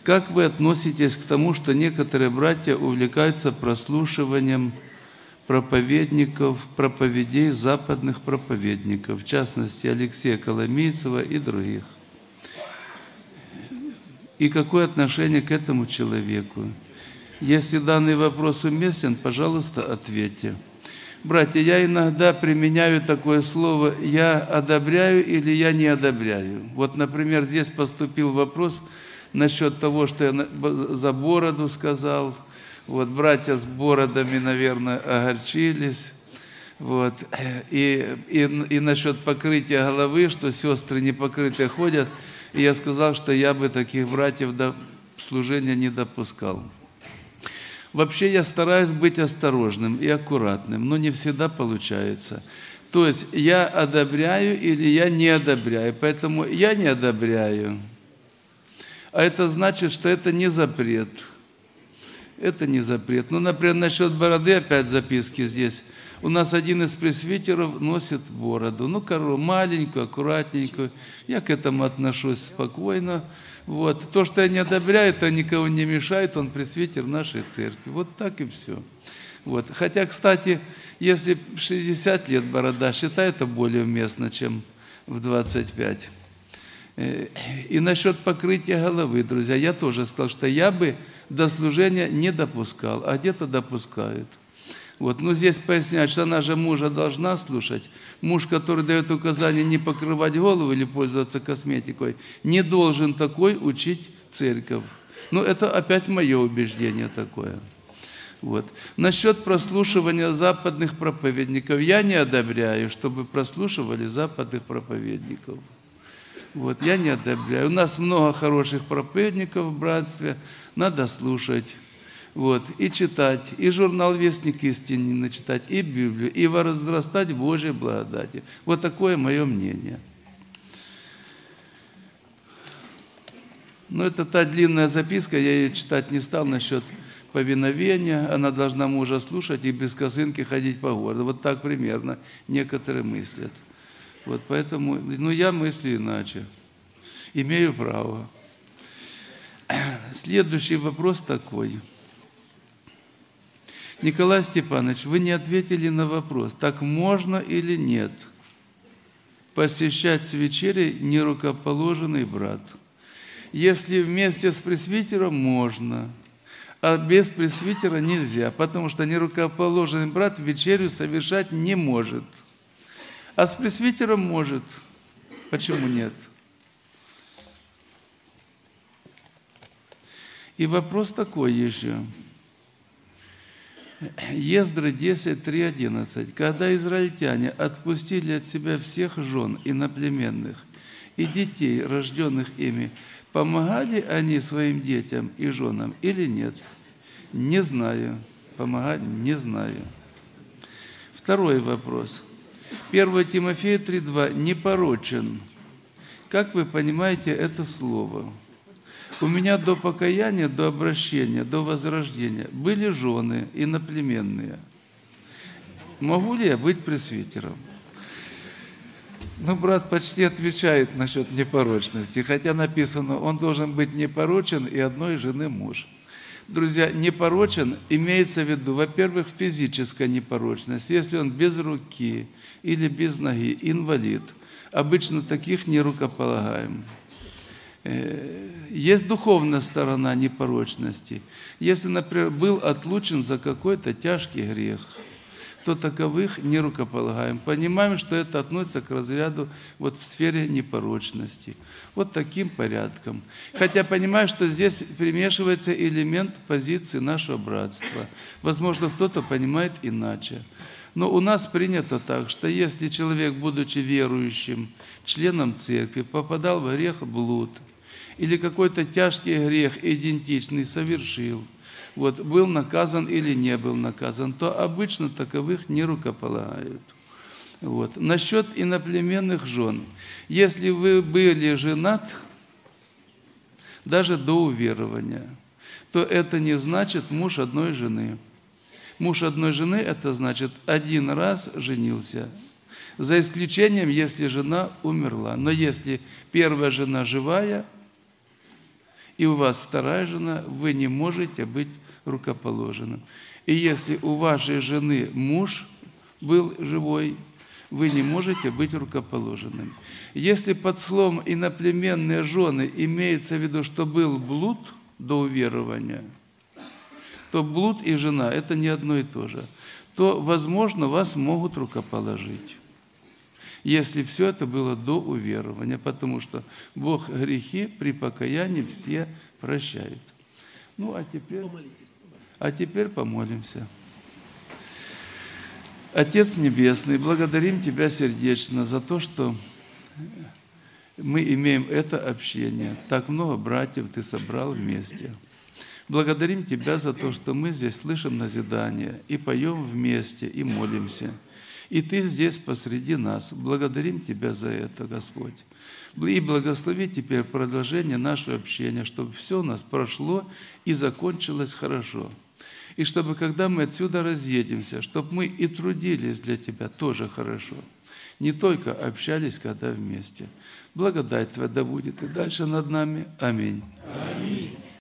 Как вы относитесь к тому, что некоторые братья увлекаются прослушиванием проповедей западных проповедников, в частности Алексея Коломийцева и других? И какое отношение к этому человеку? Если данный вопрос уместен, пожалуйста, ответьте. Братья, я иногда применяю такое слово «я одобряю» или «я не одобряю». Вот, например, здесь поступил вопрос насчет того, что я за бороду сказал. Вот, братья с бородами, наверное, огорчились. Вот. И насчет покрытия головы, что сестры непокрытые ходят. И я сказал, что я бы таких братьев до служения не допускал. Вообще я стараюсь быть осторожным и аккуратным, но не всегда получается. То есть я одобряю или я не одобряю. Поэтому я не одобряю. А это значит, что это не запрет. Это не запрет. Ну, например, насчет бороды, опять записки здесь. У нас один из пресвитеров носит бороду. Ну, маленькую, аккуратненькую. Я к этому отношусь спокойно. Вот. То, что я не одобряю, это никого не мешает. Он пресвитер нашей церкви. Вот так и все. Вот. Хотя, кстати, если 60 лет борода, считаю, это более уместно, чем в 25. И насчет покрытия головы, друзья, я тоже сказал, что я бы до служения не допускал, а где-то допускают. Вот. Но здесь поясняют, что она же мужа должна слушать. Муж, который дает указание не покрывать голову или пользоваться косметикой, не должен такой учить церковь. Но это опять мое убеждение такое. Вот. Насчет прослушивания западных проповедников, я не одобряю, чтобы прослушивали западных проповедников. Вот, я не одобряю. У нас много хороших проповедников в братстве, надо слушать. Вот, и читать, и журнал «Вестник истины» читать, и Библию, и возрастать в Божьей благодати. Вот такое мое мнение. Но это та длинная записка, я ее читать не стал насчет повиновения. Она должна мужа слушать и без косынки ходить по городу. Вот так примерно некоторые мыслят. Вот поэтому, я мыслю иначе. Имею право. Следующий вопрос такой. Николай Степанович, вы не ответили на вопрос, так можно или нет посещать с вечерей нерукоположенный брат? Если вместе с пресвитером можно, а без пресвитера нельзя, потому что нерукоположенный брат вечерю совершать не может. А с пресвитером может. Почему нет? И вопрос такой еще. Ездры 10:3:11. Когда израильтяне отпустили от себя всех жен иноплеменных и детей, рожденных ими, помогали они своим детям и женам или нет? Не знаю. Помогали? Не знаю. Второй вопрос. 1 Тимофея 3:2. Непорочен. Как вы понимаете это слово? У меня до покаяния, до обращения, до возрождения были жены иноплеменные. Могу ли я быть пресвитером? Брат почти отвечает насчет непорочности, хотя написано, он должен быть непорочен и одной жены муж. Друзья, непорочен имеется в виду, во-первых, физическая непорочность. Если он без руки или без ноги, инвалид, обычно таких не рукополагаем. Есть духовная сторона непорочности. Если, например, был отлучен за какой-то тяжкий грех, то таковых не рукополагаем. Понимаем, что это относится к разряду в сфере непорочности. Вот таким порядком. Хотя понимаю, что здесь примешивается элемент позиции нашего братства. Возможно, кто-то понимает иначе. Но у нас принято так, что если человек, будучи верующим, членом церкви, попадал в грех блуд, или какой-то тяжкий грех идентичный совершил, был наказан или не был наказан, то обычно таковых не рукополагают. Насчет иноплеменных жен. Если вы были женат, даже до уверования, то это не значит муж одной жены. Муж одной жены – это значит один раз женился, за исключением, если жена умерла. Но если первая жена живая, и у вас вторая жена, вы не можете быть рукоположенным. И если у вашей жены муж был живой, вы не можете быть рукоположенным. Если под словом «иноплеменные жены» имеется в виду, что был блуд до уверования, то блуд и жена – это не одно и то же, то, возможно, вас могут рукоположить, если все это было до уверования, потому что Бог грехи при покаянии все прощает. Ну, а теперь помолимся. Отец Небесный, благодарим Тебя сердечно за то, что мы имеем это общение. Так много братьев Ты собрал вместе. Благодарим Тебя за то, что мы здесь слышим назидание и поем вместе, и молимся. И Ты здесь посреди нас. Благодарим Тебя за это, Господь. И благослови теперь продолжение нашего общения, чтобы все у нас прошло и закончилось хорошо. И чтобы, когда мы отсюда разъедемся, чтобы мы и трудились для Тебя тоже хорошо. Не только общались, когда вместе. Благодать Твоя да будет и дальше над нами. Аминь. Аминь.